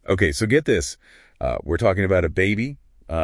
Okay, so get this. We're talking about a baby,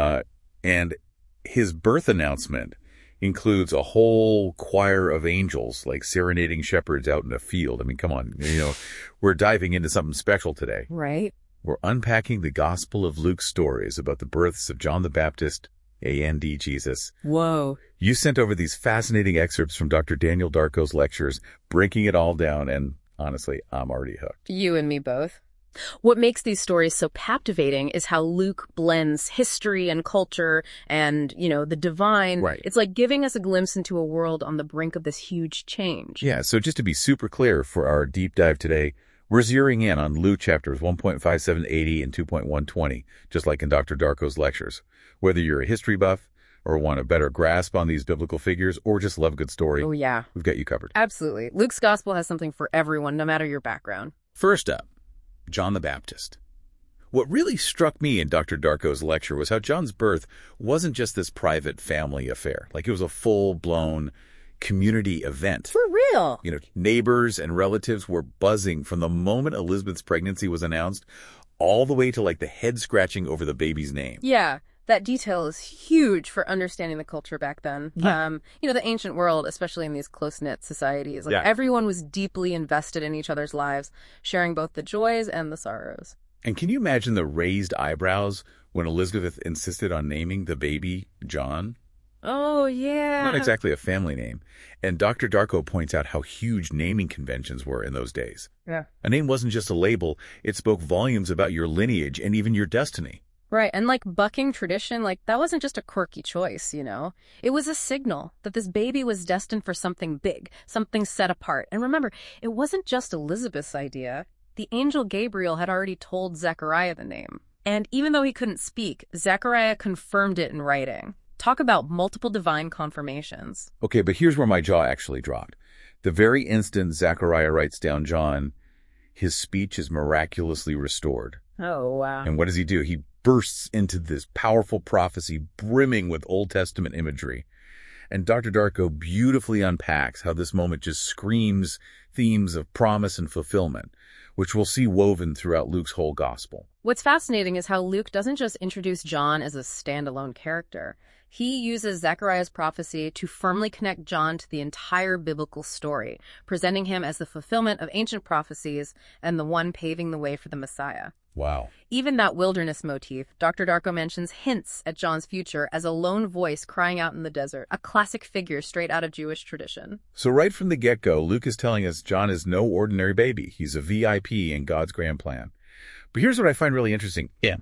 and his birth announcement includes a whole choir of angels, like serenading shepherds out in a field. I mean, come on, we're diving into something special today. Right. We're unpacking the Gospel of Luke's stories about the births of John the Baptist, A.N.D. Jesus. Whoa. You sent over these fascinating excerpts from Dr. Daniel Darko's lectures, breaking it all down, and honestly, I'm already hooked. You and me both. What makes these stories so captivating is how Luke blends history and culture and, the divine. Right. It's like giving us a glimpse into a world on the brink of this huge change. Yeah, so just to be super clear for our deep dive today, we're zeroing in on Luke chapters 1.5780 and 2.120, just like in Dr. Darko's lectures. Whether you're a history buff or want a better grasp on these biblical figures or just love a good story, Oh, yeah. we've got you covered. Absolutely. Luke's gospel has something for everyone, no matter your background. First up, John the Baptist. What really struck me in Dr. Darko's lecture was how John's birth wasn't just this private family affair. Like, it was a full-blown community event. For real. Neighbors and relatives were buzzing from the moment Elizabeth's pregnancy was announced all the way to the head scratching over the baby's name. Yeah. That detail is huge for understanding the culture back then. Yeah. The ancient world, especially in these close-knit societies, Yeah. everyone was deeply invested in each other's lives, sharing both the joys and the sorrows. And can you imagine the raised eyebrows when Elizabeth insisted on naming the baby John? Oh, yeah. Not exactly a family name. And Dr. Darko points out how huge naming conventions were in those days. Yeah. A name wasn't just a label. It spoke volumes about your lineage and even your destiny. Right. And bucking tradition, that wasn't just a quirky choice, It was a signal that this baby was destined for something big, something set apart. And remember, it wasn't just Elizabeth's idea. The angel Gabriel had already told Zechariah the name. And even though he couldn't speak, Zechariah confirmed it in writing. Talk about multiple divine confirmations. Okay, but here's where my jaw actually dropped. The very instant Zechariah writes down John, his speech is miraculously restored. Oh, wow. And what does he do? He bursts into this powerful prophecy brimming with Old Testament imagery. And Dr. Darko beautifully unpacks how this moment just screams themes of promise and fulfillment, which we'll see woven throughout Luke's whole gospel. What's fascinating is how Luke doesn't just introduce John as a standalone character. He uses Zechariah's prophecy to firmly connect John to the entire biblical story, presenting him as the fulfillment of ancient prophecies and the one paving the way for the Messiah. Wow. Even that wilderness motif, Dr. Darko mentions hints at John's future as a lone voice crying out in the desert, a classic figure straight out of Jewish tradition. So right from the get-go, Luke is telling us John is no ordinary baby. He's a VIP in God's grand plan. But here's what I find really interesting. Yeah.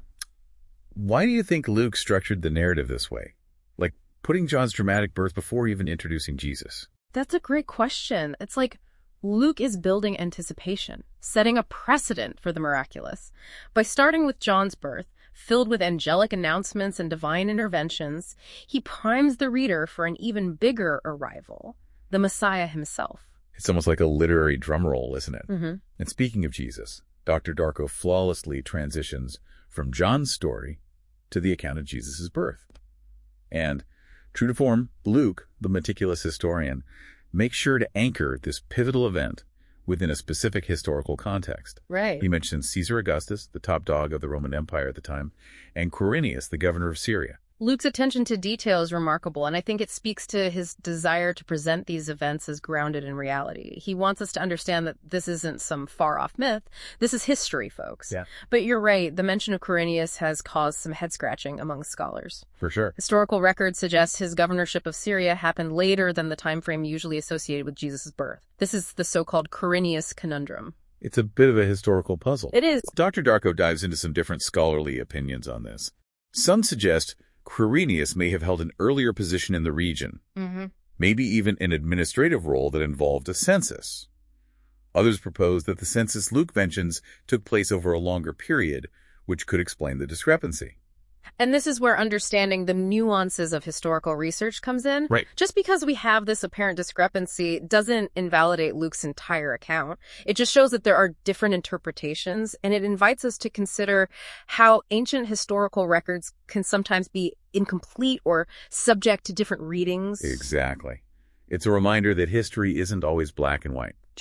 Why do you think Luke structured the narrative this way? Putting John's dramatic birth before even introducing Jesus. That's a great question. It's Luke is building anticipation, setting a precedent for the miraculous. By starting with John's birth, filled with angelic announcements and divine interventions, he primes the reader for an even bigger arrival, the Messiah himself. It's almost like a literary drum roll, isn't it? Mm-hmm. And speaking of Jesus, Dr. Darko flawlessly transitions from John's story to the account of Jesus' birth. And true to form, Luke, the meticulous historian, makes sure to anchor this pivotal event within a specific historical context. Right. He mentions Caesar Augustus, the top dog of the Roman Empire at the time, and Quirinius, the governor of Syria. Luke's attention to detail is remarkable, and I think it speaks to his desire to present these events as grounded in reality. He wants us to understand that this isn't some far-off myth. This is history, folks. Yeah. But you're right, the mention of Quirinius has caused some head-scratching among scholars. For sure. Historical records suggest his governorship of Syria happened later than the time frame usually associated with Jesus' birth. This is the so-called Quirinius conundrum. It's a bit of a historical puzzle. It is. Dr. Darko dives into some different scholarly opinions on this. Some suggest Quirinius may have held an earlier position in the region, maybe even an administrative role that involved a census. Others propose that the census Luke mentions took place over a longer period, which could explain the discrepancy. And this is where understanding the nuances of historical research comes in. Right. Just because we have this apparent discrepancy doesn't invalidate Luke's entire account. It just shows that there are different interpretations, and it invites us to consider how ancient historical records can sometimes be incomplete or subject to different readings. Exactly. It's a reminder that history isn't always black and white. True.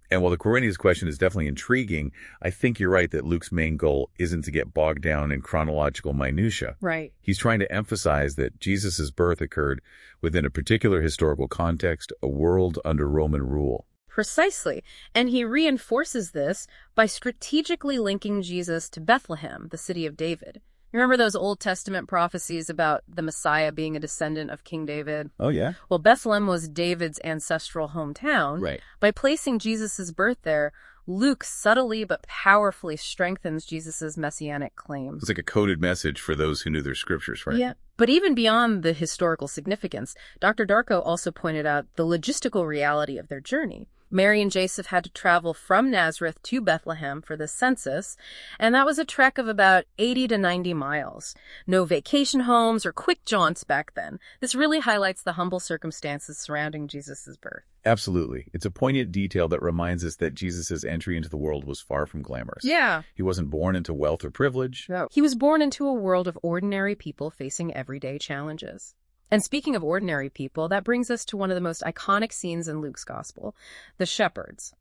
And while the Quirinius question is definitely intriguing, I think you're right that Luke's main goal isn't to get bogged down in chronological minutia. Right. He's trying to emphasize that Jesus' birth occurred within a particular historical context, a world under Roman rule. Precisely. And he reinforces this by strategically linking Jesus to Bethlehem, the city of David. Remember those Old Testament prophecies about the Messiah being a descendant of King David? Oh, yeah? Well, Bethlehem was David's ancestral hometown. Right. By placing Jesus' birth there, Luke subtly but powerfully strengthens Jesus' messianic claims. It's like a coded message for those who knew their scriptures, right? Yeah. But even beyond the historical significance, Dr. Darko also pointed out the logistical reality of their journey. Mary and Joseph had to travel from Nazareth to Bethlehem for the census, and that was a trek of about 80 to 90 miles. No vacation homes or quick jaunts back then. This really highlights the humble circumstances surrounding Jesus' birth. Absolutely. It's a poignant detail that reminds us that Jesus' entry into the world was far from glamorous. Yeah. He wasn't born into wealth or privilege. No. He was born into a world of ordinary people facing everyday challenges. And speaking of ordinary people, that brings us to one of the most iconic scenes in Luke's gospel, the shepherds.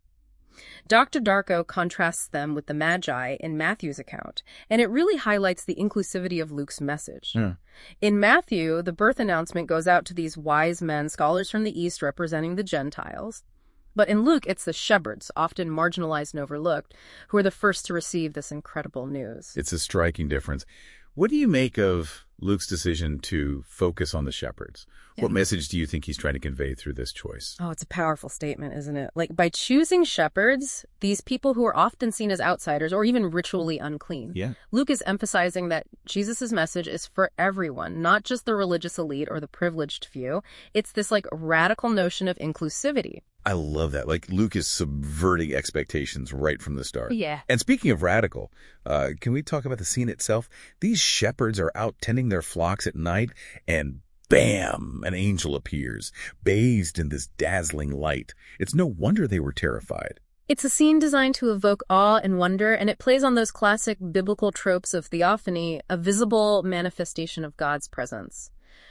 Dr. Darko contrasts them with the Magi in Matthew's account, and it really highlights the inclusivity of Luke's message. Yeah. In Matthew, the birth announcement goes out to these wise men, scholars from the East representing the Gentiles. But in Luke, it's the shepherds, often marginalized and overlooked, who are the first to receive this incredible news. It's a striking difference. What do you make of Luke's decision to focus on the shepherds? What message do you think he's trying to convey through this choice? Oh, it's a powerful statement, isn't it? Like, by choosing shepherds, these people who are often seen as outsiders or even ritually unclean, Luke is emphasizing that Jesus' message is for everyone, not just the religious elite or the privileged few. It's this, radical notion of inclusivity. I love that. Luke is subverting expectations right from the start. Yeah. And speaking of radical, can we talk about the scene itself? These shepherds are out tending their flocks at night, and bam, an angel appears, bathed in this dazzling light. It's no wonder they were terrified. It's a scene designed to evoke awe and wonder, and it plays on those classic biblical tropes of theophany, a visible manifestation of God's presence.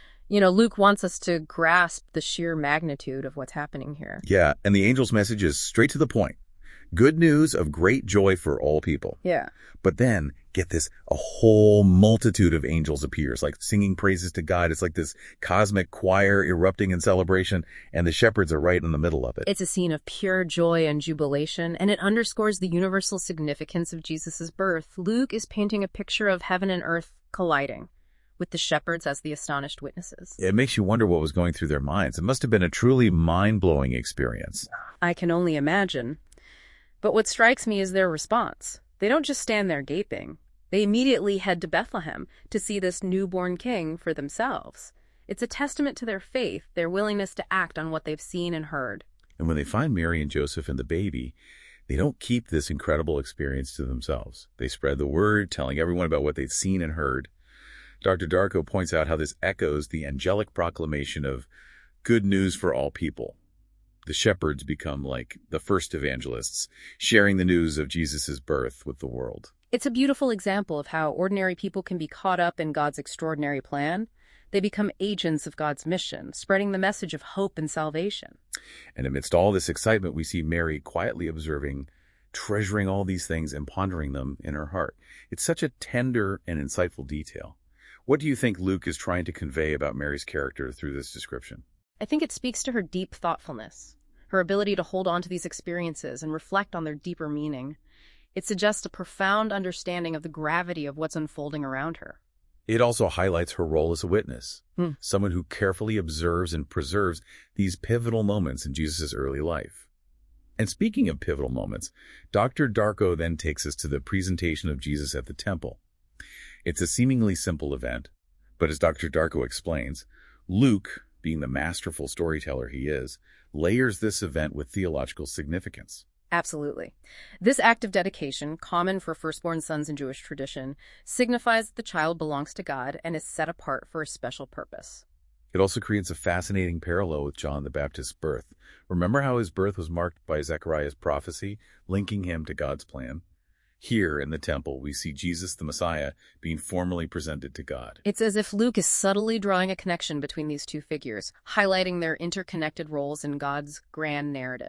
Luke wants us to grasp the sheer magnitude of what's happening here. Yeah, and the angel's message is straight to the point. Good news of great joy for all people. Yeah. But then, get this, a whole multitude of angels appears, singing praises to God. It's like this cosmic choir erupting in celebration, and the shepherds are right in the middle of it. It's a scene of pure joy and jubilation, and it underscores the universal significance of Jesus' birth. Luke is painting a picture of heaven and earth colliding, with the shepherds as the astonished witnesses. It makes you wonder what was going through their minds. It must have been a truly mind-blowing experience. I can only imagine. But what strikes me is their response. They don't just stand there gaping. They immediately head to Bethlehem to see this newborn king for themselves. It's a testament to their faith, their willingness to act on what they've seen and heard. And when they find Mary and Joseph and the baby, they don't keep this incredible experience to themselves. They spread the word, telling everyone about what they'd seen and heard. Dr. Darko points out how this echoes the angelic proclamation of good news for all people. The shepherds become like the first evangelists, sharing the news of Jesus' birth with the world. It's a beautiful example of how ordinary people can be caught up in God's extraordinary plan. They become agents of God's mission, spreading the message of hope and salvation. And amidst all this excitement, we see Mary quietly observing, treasuring all these things and pondering them in her heart. It's such a tender and insightful detail. What do you think Luke is trying to convey about Mary's character through this description? I think it speaks to her deep thoughtfulness, her ability to hold on to these experiences and reflect on their deeper meaning. It suggests a profound understanding of the gravity of what's unfolding around her. It also highlights her role as a witness, someone who carefully observes and preserves these pivotal moments in Jesus' early life. And speaking of pivotal moments, Dr. Darko then takes us to the presentation of Jesus at the temple. It's a seemingly simple event, but as Dr. Darko explains, Luke, being the masterful storyteller he is, layers this event with theological significance. Absolutely. This act of dedication, common for firstborn sons in Jewish tradition, signifies that the child belongs to God and is set apart for a special purpose. It also creates a fascinating parallel with John the Baptist's birth. Remember how his birth was marked by Zechariah's prophecy, linking him to God's plan? Here in the temple, we see Jesus the Messiah being formally presented to God. It's as if Luke is subtly drawing a connection between these two figures, highlighting their interconnected roles in God's grand narrative.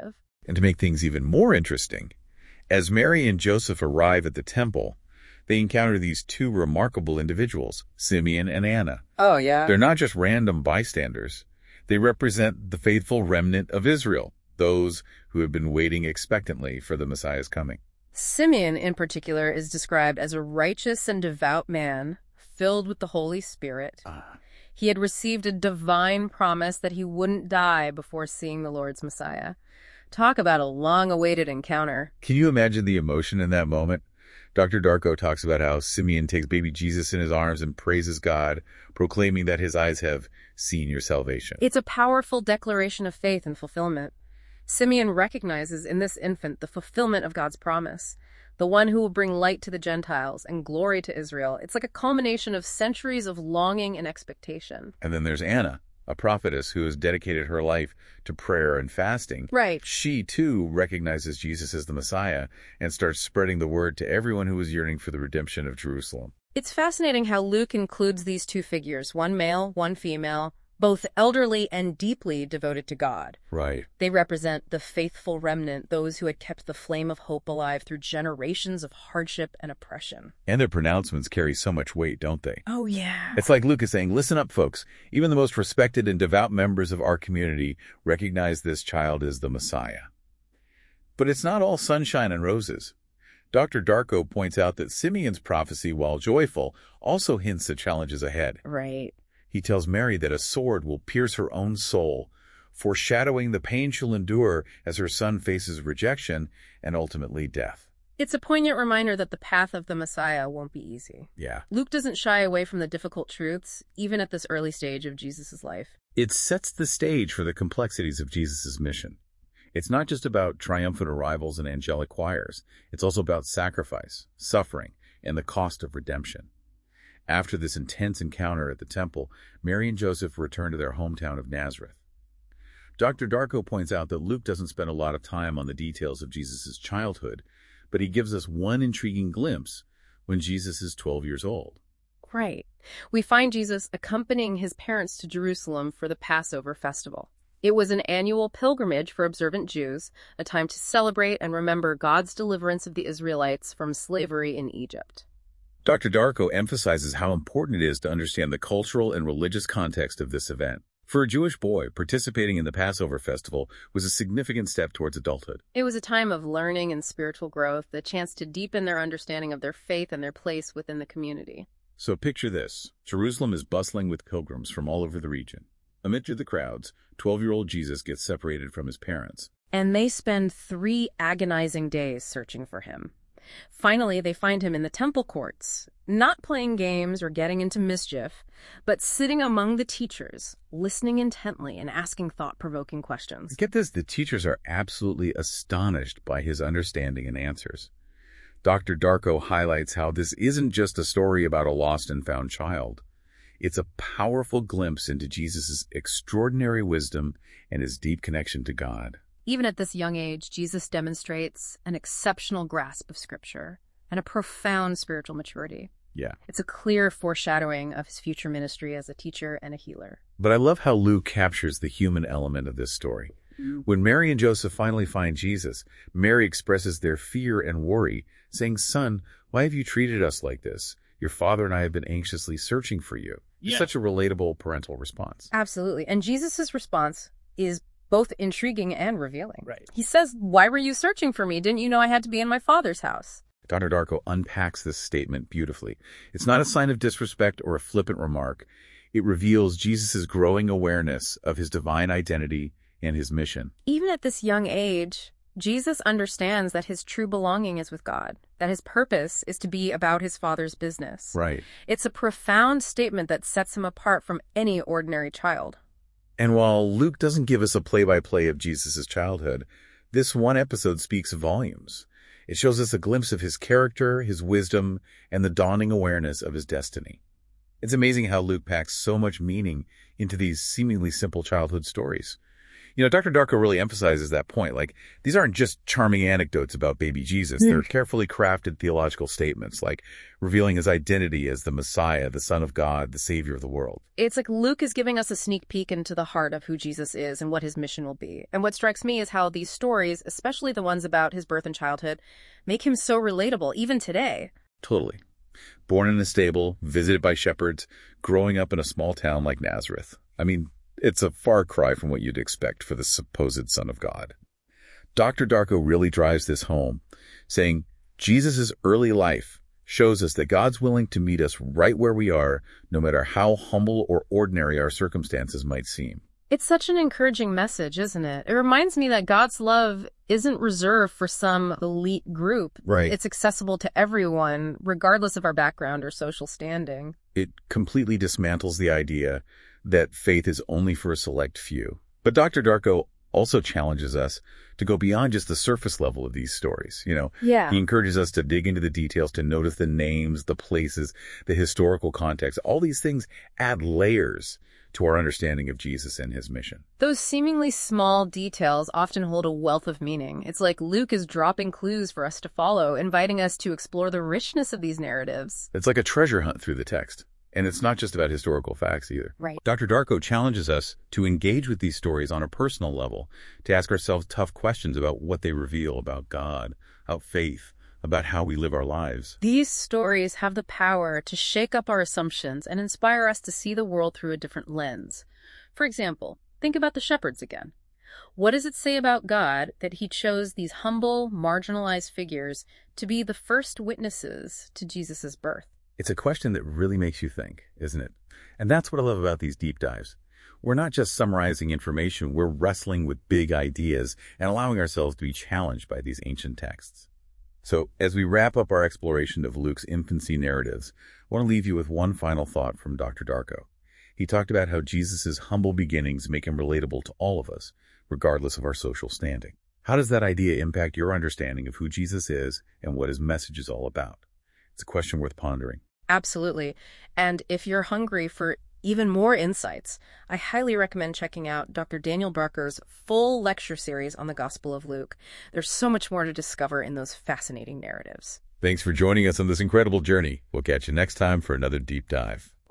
And to make things even more interesting, as Mary and Joseph arrive at the temple, they encounter these two remarkable individuals, Simeon and Anna. Oh, yeah? They're not just random bystanders. They represent the faithful remnant of Israel, those who have been waiting expectantly for the Messiah's coming. Simeon, in particular, is described as a righteous and devout man, filled with the Holy Spirit. He had received a divine promise that he wouldn't die before seeing the Lord's Messiah. Talk about a long-awaited encounter. Can you imagine the emotion in that moment? Dr. Darko talks about how Simeon takes baby Jesus in his arms and praises God, proclaiming that his eyes have seen your salvation. It's a powerful declaration of faith and fulfillment. Simeon recognizes in this infant the fulfillment of God's promise, the one who will bring light to the Gentiles and glory to Israel. It's like a culmination of centuries of longing and expectation. And then there's Anna, a prophetess who has dedicated her life to prayer and fasting. Right. She, too, recognizes Jesus as the Messiah and starts spreading the word to everyone who is yearning for the redemption of Jerusalem. It's fascinating how Luke includes these two figures, one male, one female, both elderly and deeply devoted to God. Right. They represent the faithful remnant, those who had kept the flame of hope alive through generations of hardship and oppression. And their pronouncements carry so much weight, don't they? Oh, yeah. It's like Luke is saying, listen up, folks. Even the most respected and devout members of our community recognize this child as the Messiah. But it's not all sunshine and roses. Dr. Darko points out that Simeon's prophecy, while joyful, also hints at challenges ahead. Right. He tells Mary that a sword will pierce her own soul, foreshadowing the pain she'll endure as her son faces rejection and ultimately death. It's a poignant reminder that the path of the Messiah won't be easy. Yeah. Luke doesn't shy away from the difficult truths, even at this early stage of Jesus' life. It sets the stage for the complexities of Jesus' mission. It's not just about triumphant arrivals and angelic choirs. It's also about sacrifice, suffering, and the cost of redemption. After this intense encounter at the temple, Mary and Joseph return to their hometown of Nazareth. Dr. Darko points out that Luke doesn't spend a lot of time on the details of Jesus' childhood, but he gives us one intriguing glimpse when Jesus is 12 years old. Right. We find Jesus accompanying his parents to Jerusalem for the Passover festival. It was an annual pilgrimage for observant Jews, a time to celebrate and remember God's deliverance of the Israelites from slavery in Egypt. Dr. Darko emphasizes how important it is to understand the cultural and religious context of this event. For a Jewish boy, participating in the Passover festival was a significant step towards adulthood. It was a time of learning and spiritual growth, the chance to deepen their understanding of their faith and their place within the community. So picture this. Jerusalem is bustling with pilgrims from all over the region. Amid the crowds, 12-year-old Jesus gets separated from his parents. And they spend 3 agonizing days searching for him. Finally, they find him in the temple courts, not playing games or getting into mischief, but sitting among the teachers, listening intently and asking thought-provoking questions. Get this, the teachers are absolutely astonished by his understanding and answers. Dr. Darko highlights how this isn't just a story about a lost and found child. It's a powerful glimpse into Jesus' extraordinary wisdom and his deep connection to God. Even at this young age, Jesus demonstrates an exceptional grasp of Scripture and a profound spiritual maturity. Yeah. It's a clear foreshadowing of his future ministry as a teacher and a healer. But I love how Luke captures the human element of this story. When Mary and Joseph finally find Jesus, Mary expresses their fear and worry, saying, "Son, why have you treated us like this? Your father and I have been anxiously searching for you." It's such a relatable parental response. Absolutely. And Jesus' response is both intriguing and revealing. Right. He says, "Why were you searching for me? Didn't you know I had to be in my Father's house?" Dr. Darko unpacks this statement beautifully. It's not a sign of disrespect or a flippant remark. It reveals Jesus' growing awareness of his divine identity and his mission. Even at this young age, Jesus understands that his true belonging is with God, that his purpose is to be about his Father's business. Right. It's a profound statement that sets him apart from any ordinary child. And while Luke doesn't give us a play-by-play of Jesus' childhood, this one episode speaks volumes. It shows us a glimpse of his character, his wisdom, and the dawning awareness of his destiny. It's amazing how Luke packs so much meaning into these seemingly simple childhood stories. Dr. Darko really emphasizes that point. Like, these aren't just charming anecdotes about baby Jesus. They're carefully crafted theological statements, like revealing his identity as the Messiah, the Son of God, the Savior of the world. It's like Luke is giving us a sneak peek into the heart of who Jesus is and what his mission will be. And what strikes me is how these stories, especially the ones about his birth and childhood, make him so relatable, even today. Totally. Born in a stable, visited by shepherds, growing up in a small town like Nazareth. I mean, it's a far cry from what you'd expect for the supposed Son of God. Dr. Darko really drives this home, saying Jesus' early life shows us that God's willing to meet us right where we are, no matter how humble or ordinary our circumstances might seem. It's such an encouraging message, isn't it? It reminds me that God's love isn't reserved for some elite group. Right. It's accessible to everyone, regardless of our background or social standing. It completely dismantles the idea that faith is only for a select few. But Dr. Darko also challenges us to go beyond just the surface level of these stories. Yeah. He encourages us to dig into the details, to notice the names, the places, the historical context. All these things add layers to our understanding of Jesus and his mission. Those seemingly small details often hold a wealth of meaning. It's like Luke is dropping clues for us to follow, inviting us to explore the richness of these narratives. It's like a treasure hunt through the text. And it's not just about historical facts either. Right. Dr. Darko challenges us to engage with these stories on a personal level, to ask ourselves tough questions about what they reveal about God, about faith, about how we live our lives. These stories have the power to shake up our assumptions and inspire us to see the world through a different lens. For example, think about the shepherds again. What does it say about God that he chose these humble, marginalized figures to be the first witnesses to Jesus' birth? It's a question that really makes you think, isn't it? And that's what I love about these deep dives. We're not just summarizing information, we're wrestling with big ideas and allowing ourselves to be challenged by these ancient texts. So, as we wrap up our exploration of Luke's infancy narratives, I want to leave you with one final thought from Dr. Darko. He talked about how Jesus' humble beginnings make him relatable to all of us, regardless of our social standing. How does that idea impact your understanding of who Jesus is and what his message is all about? It's a question worth pondering. Absolutely. And if you're hungry for even more insights, I highly recommend checking out Dr. Daniel Barker's full lecture series on the Gospel of Luke. There's so much more to discover in those fascinating narratives. Thanks for joining us on this incredible journey. We'll catch you next time for another deep dive.